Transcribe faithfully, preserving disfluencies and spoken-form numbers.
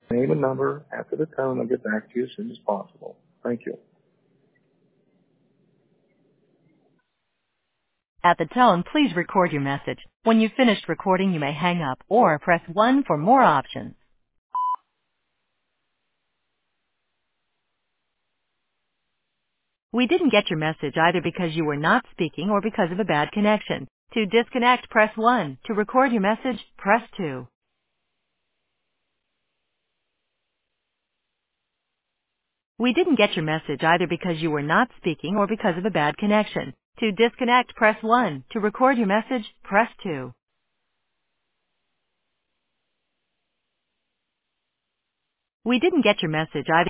name and number after the tone. I'll get back to you as soon as possible. Thank you. At the tone, please record your message. When you've finished recording, you may hang up or press one for more options. We didn't get your message either because you were not speaking or because of a bad connection. To disconnect, press one. To record your message, press two. We didn't get your message either because you were not speaking or because of a bad connection. To disconnect, press one. To record your message, press two. We didn't get your message either.